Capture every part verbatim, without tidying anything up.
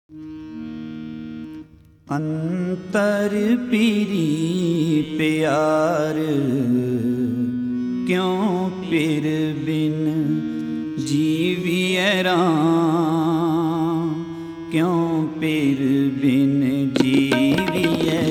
अंतर पीरी प्यार क्यों पिर बिन जीविए राम, क्यों पिर बिन जीविए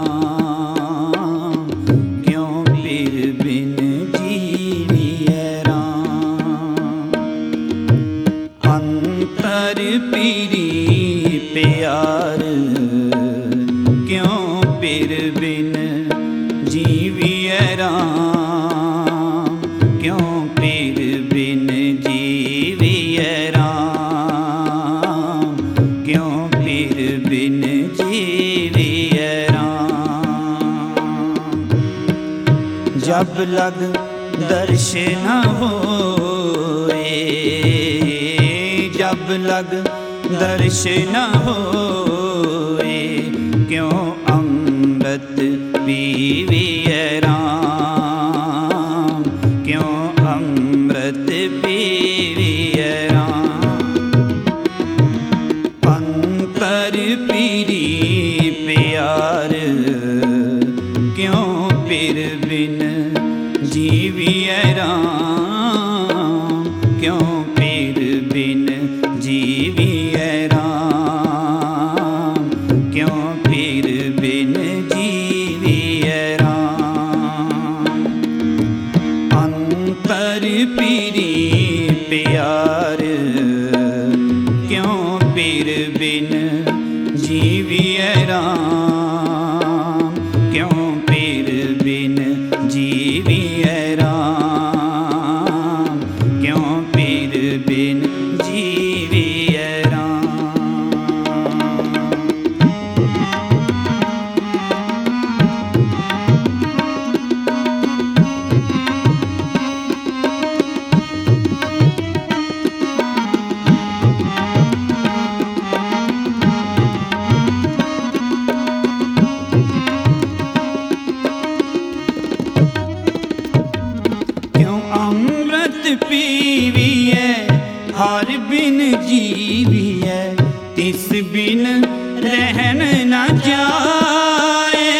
राम, क्यों पिर बिन जीविए राम। अंतर पीरी प्यार क्यों पिर बिन जीविए राम, क्यों पिर बिन जीविए राम, क्यों पिर बिन जीविए राम। जब लग दर्शन होए, जब लग दर्शन होए, क्यों अमृत पीविए राम, क्यों अमृत पीविए राम। अंतर पीरी प्यार क्यों पिर बिन जीविए राम, क्यों पिर बिन जीविए राम, क्यों पिर बिन जीविए राम। अंतर पीरी प्यार क्यों पिर बिन जीविए राम, क्यों पिर बिन जीविए राम, क्यों पिर बिन जीविए राम। क्यों अमृत पीविए हर बिन जीविए, तिस बिन रहन न जाए।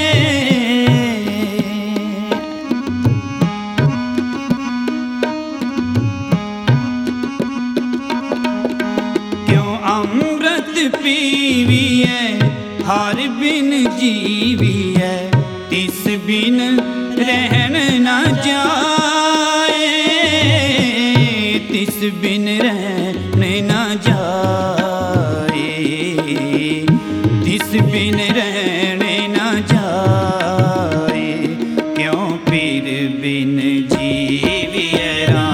क्यों अमृत पीविए हर बिन जीविए, तिस बिन रहन न जाए, तिस बिन रहन न जाए, तिस बिन रहन न जाए। क्यों पिर बिन जीविए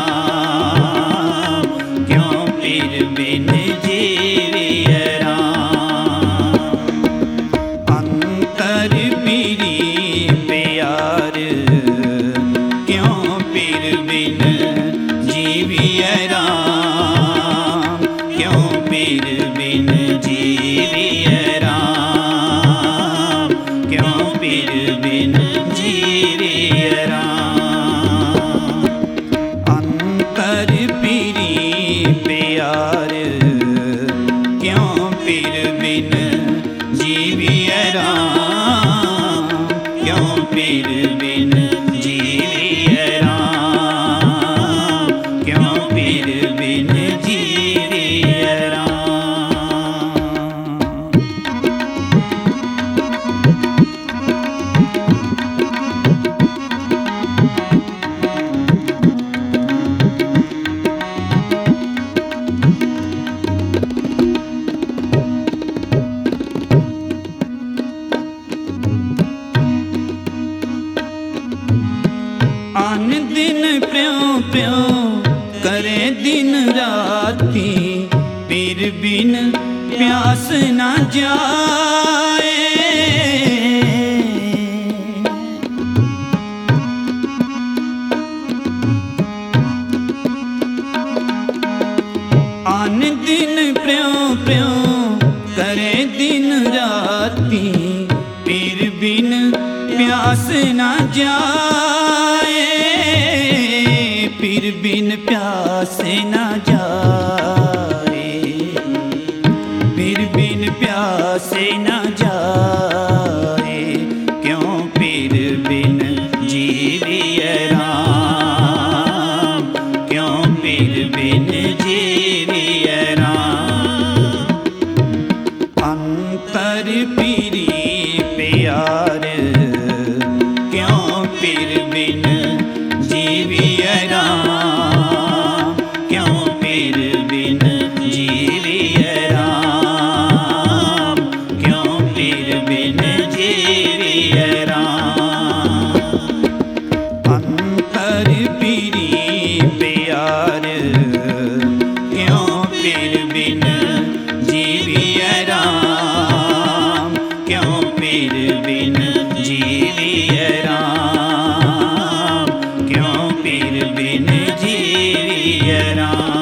राम, क्यों पिर बिन जीविए राम। अंतर पीरी प्यार क्यों पिर बिन जीविए राम, क्यों पिर बिन जीविए राम, क्यों पिर बिन जीविए राम। अंतर पीरी प्यार क्यों पिर बिन जीविए राम, क्यों पिर बिन जीविए राम, क्यों पिर बिन जीविए राम। आन दिन प्यों प्यों करे दिन राती, पिर बिन प्यास न जाए। आन दिन प्यों प्यों करे दिन राती, पिर बिन प्यास न जाए, पिर बिन प्यास न जाए, पिर बिन प्यासे न जाए, क्यों पीर बिन जीविए राम, क्यों पीर बिन जीविए राम। अंतर पीरी प्यार, क्यों पीर बिन जीविए राम, क्यों पीर बिन जीविए राम, क्यों पीर बिन जीविए राम। अंतर पीरी प्यार, क्यों पीर बिन जीविए राम, क्यों पीर बिन जीविए राम, क्यों पीर बिन जीविए राम।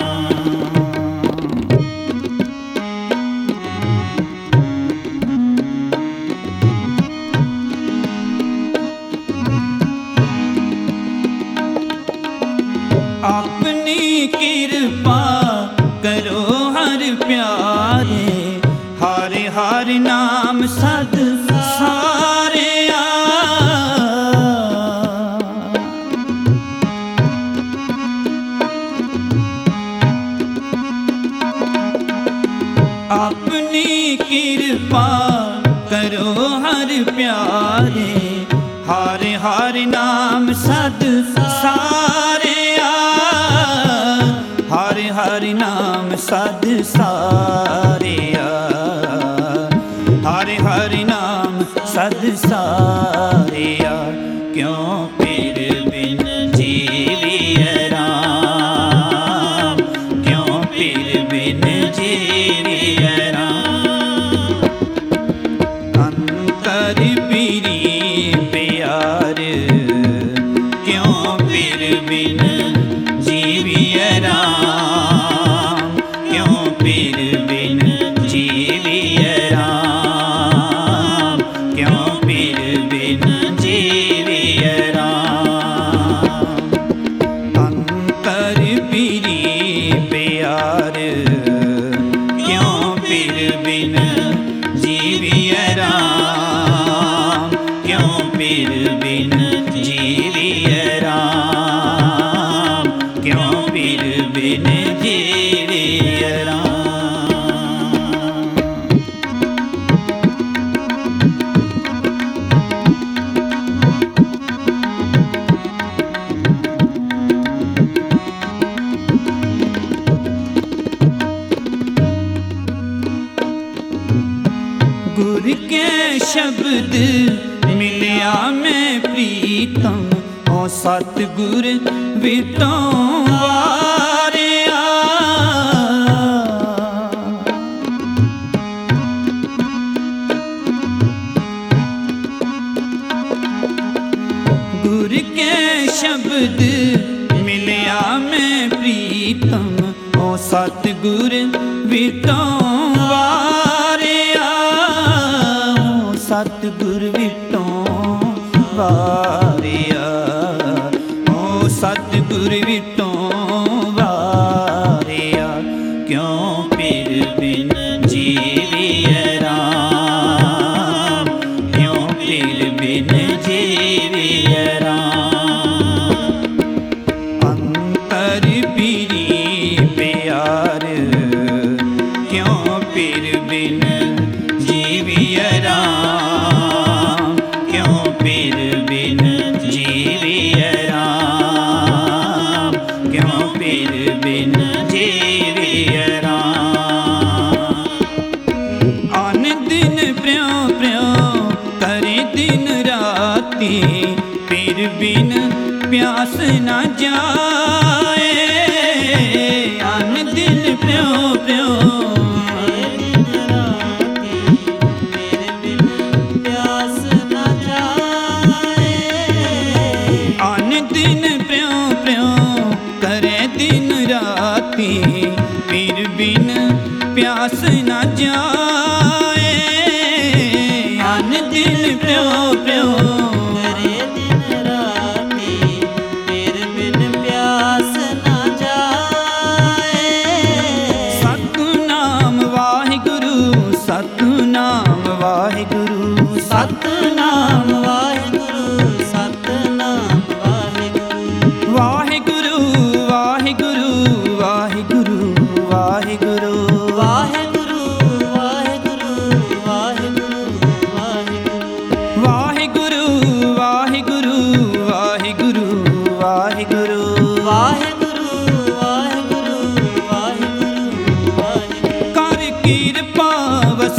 अपनी कृपा करो हर प्यारे, हर हर नाम सद सारे आ। अपनी कृपा करो हर प्यारे, हर हर नाम सद सारे आ, हर हर नाम सद सारे आ, हर हर नाम सद सारे आ। क्यों पीर बिन जीविए राम, क्यों पीर बिन जीविए राम। अंतर पीरी प्यार, क्यों पीर बिन जीविए राम, क्यों पीर बिन जीविए राम, क्यों पीर बिन जीविए राम। अंतर पीरी प्यार, क्यों पीर बिन जीविए राम, क्यों पीर बिन जीविए राम, क्यों पीर बिन जीविए राम। गुर के शब्द मिलिया मैं प्रीतम, ओ सतगुर विटों वारिया। गुर के शब्द मिलिया मैं प्रीतम, ओ सतगुर विटों वारिया, ओ सतगुर विटों वारिया, ओ सतगुर विटों वारिया। क्यों पीर बिन जीविए राम, क्यों पीर बिन जीविए राम। अंतर पीरी प्यार, क्यों पीर बिन जीविए राम, क्यों पीर बिन जीविए राम, क्यों पीर बिन जीविए राम। आन दिन प्र्यों प्र्यों करे दिन राती, पीर बिन प्यास न जाए। आन दिन प्र्यों प्र्यों पीर बिन प्यास न जाए। आन दिन प्यों प्यों करे दिन राती, पीर बिन प्यास न जाए। सतनाम वाहिगुरु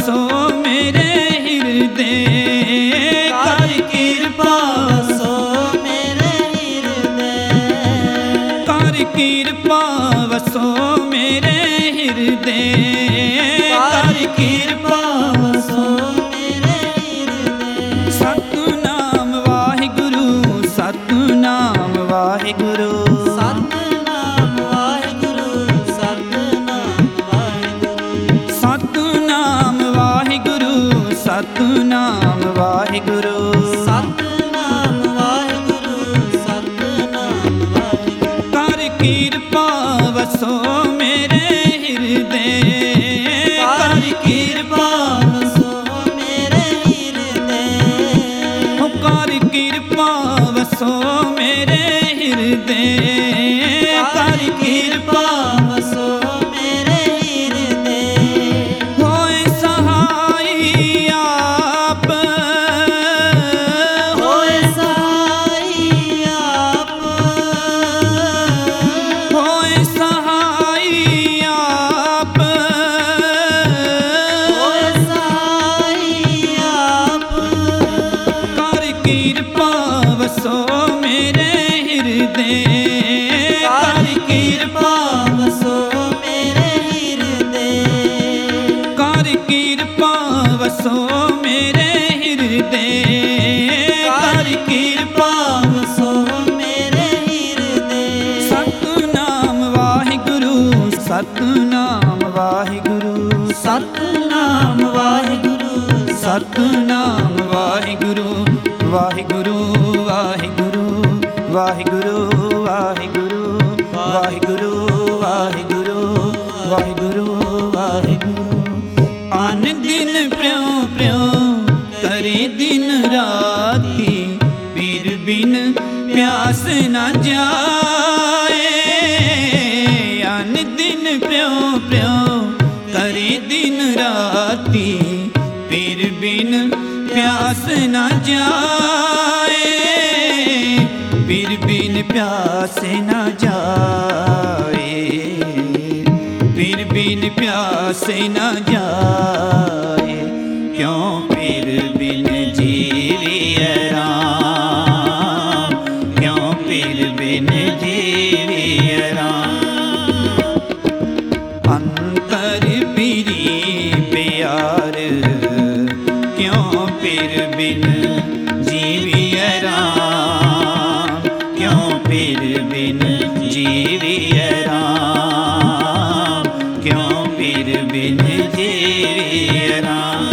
ਵਸੋ ਮੇਰੇ ਹਿਰਦੇ, ਕਰ ਕਿਰਪਾ ਵਸੋ ਮੇਰੇ ਹਿਰਦੇ, ਕਰ ਕਿਰਪਾ ਵਸੋ ਮੇਰੇ ਹਿਰਦੇ, ਕਰ ਕਿਰਪਾ ਵਸੋ ਮੇਰੇ ਹਿਰਦੇ। ਸਤਿਨਾਮ ਵਾਹਿਗੁਰੂ, ਸਤਿਨਾਮ ਵਾਹਿਗੁਰੂ, ਸਤਿਨਾਮ ਵਾਹਿਗੁਰੂ, ਸਤਿਨਾਮ ਵਾਹਿਗੁਰੂ, ਸਤਿਨਾਮ ਵਾਹਿਗੁਰੂ, ਸਤਿਨਾਮ ਵਾਹਿਗੁਰੂ, ਸਤਿਨਾਮ ਵਾਹਿਗੁਰੂ, ਸਤਿਨਾਮ ਵਾਹਿਗੁਰੂ। ਕਰ ਕਿਰਪਾ ਵਸੋ ਮੇਰੇ ਹਿਰਦੇ, ਕਰ ਕਿਰਪਾ ਵਸੋ ਮੇਰੇ ਹਿਰਦੇ, ਕਰ ਕਿਰਪਾ ਵਸੋ ਮੇਰੇ ਹਿਰਦੇ, ਕਰ ਕਿਰਪਾ ਵਸੋ ਮੇਰੇ ਹਿਰਦੇ। ਹੋਏ ਸਹਾਈ ਆਪ, ਹੋਏ ਸਹਾਈ ਆਪ, ਹੋਏ ਸਹਾਈ ਆਪ, ਹੋਏ ਸਹਾਈ ਆਪ। ਕਰ ਕਿਰਪਾ ਵਸੋ ਮੇਰੇ ਹਿਰਦੇ, ਕਰ ਕਿਰਪਾ ਵਸੋ ਮੇਰੇ ਹਿਰਦੇ, ਕਰ ਕਿਰਪਾ ਵਸੋ ਮੇਰੇ ਹਿਰਦੇ, ਕਰ ਕਿਰਪਾ ਵਸੋ ਮੇਰੇ ਹਿਰਦੇ। ਸਤਿਨਾਮ ਵਾਹਿਗੁਰੂ, ਸਤਿਨਾਮ ਵਾਹਿਗੁਰੂ, ਸਤਿਨਾਮ ਵਾਹਿਗੁਰੂ, ਸਤਿਨਾਮ ਵਾਹਿਗੁਰੂ, ਵਾਹਿਗੁਰੂ ਵਾਹਿਗੁਰੂ, ਵਾਹਿਗੁਰੂ ਵਾਹਿਗੁਰੂ, ਵਾਹਿਗੁਰੂ ਵਾਹਿਗੁਰੂ, ਵਾਹਿਗੁਰੂ ਵਾਹਿਗੁਰੂ। ਅਨ ਦਿਨ ਪ੍ਰਿਉ ਪ੍ਰਿਉ ਕਰੇ ਦਿਨ ਰਾਤੀ, ਪੀਰ ਬਿਨ ਪਿਆਸ ਨਾ ਜਾਏ। ਅਨ ਦਿਨ ਪ੍ਰਿਉ ਪ੍ਰਿਉ ਕਰੇ ਦਿਨ ਰਾਤੀ, ਪੀਰ ਬਿਨ ਪਿਆਸ ਨਾ ਜਾਏ, ਪੀਰ ਬਿਨ ਪਿਆਸ ਨਾ ਜਾਏ, ਪੀਰ ਬਿਨ ਪਿਆਸ ਨਾ ਜਾਏ। ਕਿਉਂ ਪੀਰ ਬਿਨ ਜੀਵਿਐ ਰਾਮ, ਕਿਉਂ ਪੀਰ ਬਿਨ ਜੀਵਿਐ ਰਾਮ। ਅੰਤਰ ਪੀਰੀ ਪਿਆਰ, ਕਿਉਂ ਪੀਰ ਬਿਨ ਜੀਵਿਐ ਰਾਮ, ਕਿਉਂ ਪੀਰ ਬਿਨ ਜੀਵਿਐ ਰਾਮ, ਕਿਉਂ ਪੀਰ ਬਿਨ ਜੀਵਿਐ ਰਾਮ।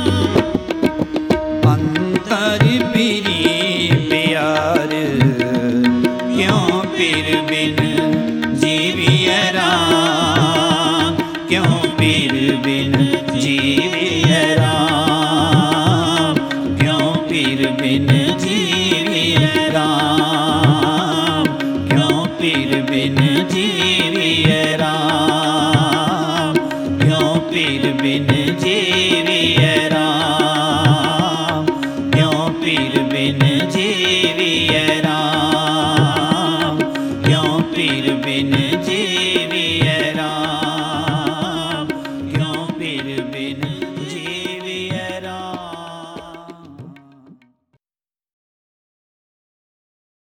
ਅੰਤਰ ਪੀਰੀ ਪਿਆਰ, ਕਿਉਂ ਪੀਰ ਬਿਨ ਜੀਵਿਐ ਰਾਮ, ਕਿਉਂ ਪੀਰ ਬਿਨ ਜੀਵਿਐ ਰਾਮ, ਕਿਉਂ ਪੀਰ ਬਿਨ ਜੀਵਿਐ ਰਾਮ, ਕਿਉਂ ਪੀਰ ਬਿਨ ਜੀਵਿਐ ਰਾਮ, ਕਿਉਂ ਪੀਰ ਬਿਨ ਜੀਵਿਐ ਰਾਮ, ਕਿਉਂ ਪੀਰ ਬਿਨ ਜੀਵਿਐ ਰਾਮ।